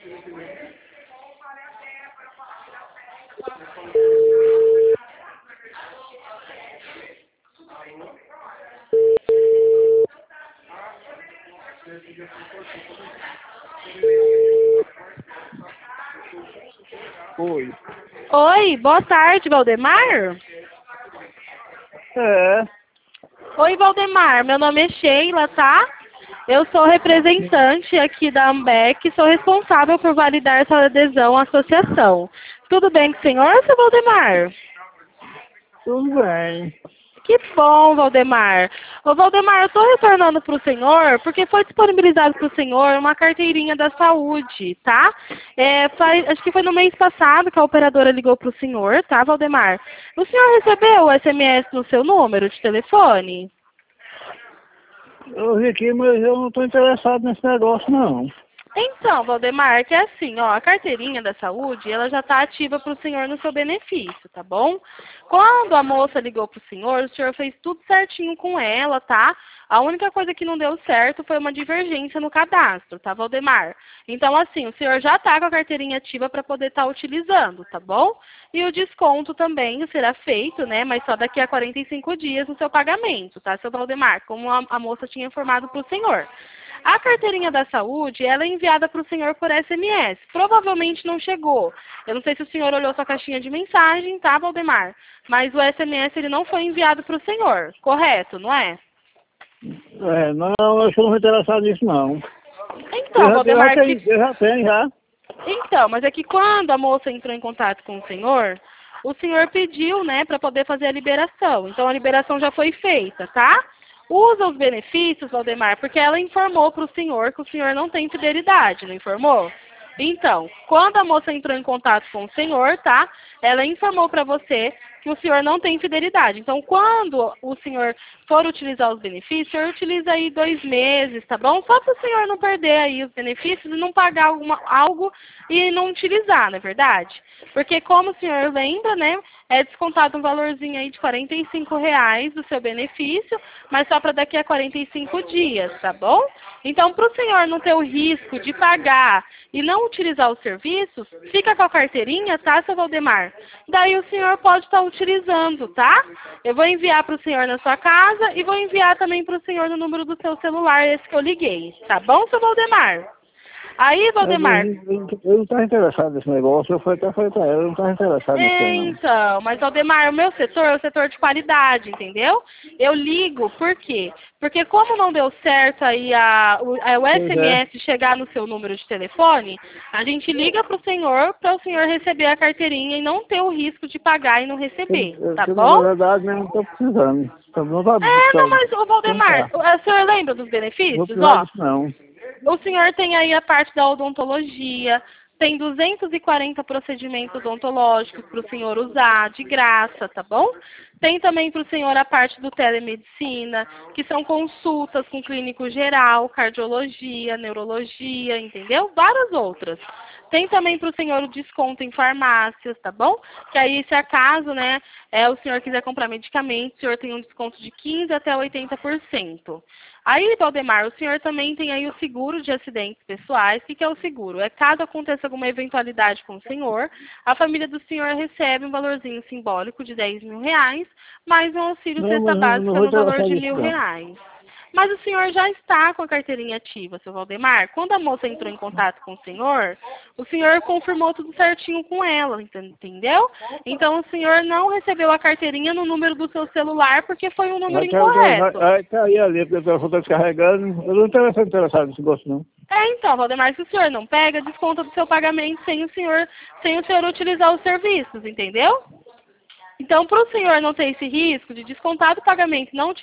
Oi. Oi, boa tarde, Valdemar. É. Oi, Valdemar, meu nome é Sheila, tá? Eu sou representante aqui da Ambec, sou responsável por validar sua adesão à associação. Tudo bem com o senhor, seu Valdemar? Tudo bem. Que bom, Valdemar. Ô, Valdemar, eu estou retornando para o senhor porque foi disponibilizado para o senhor uma carteirinha da saúde, tá? Acho que foi no mês passado que a operadora ligou para o senhor, tá, Valdemar? O senhor recebeu o SMS no seu número de telefone? Eu vi aqui, mas eu não estou interessado nesse negócio, não. Então, Valdemar, que é assim, ó, a carteirinha da saúde, ela já está ativa para o senhor no seu benefício, tá bom? Quando a moça ligou para o senhor fez tudo certinho com ela, tá? A única coisa que não deu certo foi uma divergência no cadastro, tá, Valdemar? Então, assim, o senhor já está com a carteirinha ativa para poder estar utilizando, tá bom? E o desconto também será feito, né, mas só daqui a 45 dias no seu pagamento, tá, seu Valdemar? Como a moça tinha informado para o senhor. A carteirinha da saúde, ela é enviada para o senhor por SMS. Provavelmente não chegou. Eu não sei se o senhor olhou sua caixinha de mensagem, tá, Valdemar? Mas o SMS, ele não foi enviado para o senhor. Correto, não é? É, não, eu não me interessado nisso, não. Então, Valdemar... Eu já tenho, já. Então, mas é que quando a moça entrou em contato com o senhor pediu, né, para poder fazer a liberação. Então, a liberação já foi feita, tá? Usa os benefícios, Valdemar, porque ela informou para o senhor que o senhor não tem fidelidade, não informou? Então, quando a moça entrou em contato com o senhor, tá? Ela informou para você que o senhor não tem fidelidade. Então, quando o senhor for utilizar os benefícios, o senhor utiliza aí 2 meses, tá bom? Só para o senhor não perder aí os benefícios e não pagar algo e não utilizar, não é verdade? Porque como o senhor lembra, né? É descontado um valorzinho aí de R$ 45 do seu benefício, mas só para daqui a 45 dias, tá bom? Então, para o senhor não ter o risco de pagar e não utilizar os serviços, fica com a carteirinha, tá, seu Valdemar? Daí o senhor pode estar utilizando, tá? Eu vou enviar para o senhor na sua casa e vou enviar também para o senhor no número do seu celular, esse que eu liguei. Tá bom, seu Valdemar? Aí, Valdemar... Eu não estava interessado nesse negócio, eu até falei para ela, eu não estava interessado nisso, não. Então, mas, Valdemar, o meu setor é o setor de qualidade, entendeu? Eu ligo, por quê? Porque como não deu certo aí o SMS chegar no seu número de telefone, a gente liga para o senhor receber a carteirinha e não ter o risco de pagar e não receber, tá bom? Na verdade, eu não estou precisando. Não, mas, Valdemar, o senhor lembra dos benefícios? Ó, não. O senhor tem aí a parte da odontologia, tem 240 procedimentos odontológicos para o senhor usar, de graça, tá bom? Tem também para o senhor a parte do telemedicina, que são consultas com clínico geral, cardiologia, neurologia, entendeu? Várias outras. Tem também para o senhor o desconto em farmácias, tá bom? Que aí, se acaso, né, o senhor quiser comprar medicamentos, o senhor tem um desconto de 15% até 80%. Aí, Valdemar, o senhor também tem aí o seguro de acidentes pessoais. O que é o seguro? Caso aconteça alguma eventualidade com o senhor, a família do senhor recebe um valorzinho simbólico de R$ 10.000, mais um auxílio cesta básica no valor de R$ 1.000. Mas o senhor já está com a carteirinha ativa, seu Valdemar. Quando a moça entrou em contato com o senhor confirmou tudo certinho com ela, entendeu? Então, o senhor não recebeu a carteirinha no número do seu celular porque foi um número incorreto. Está aí ali, porque o telefone está descarregando. Eu não estou interessado nesse negócio, não. Então, Valdemar, se o senhor não pega, desconta do seu pagamento sem o senhor utilizar os serviços, entendeu? Então, para o senhor não ter esse risco de descontar do pagamento, não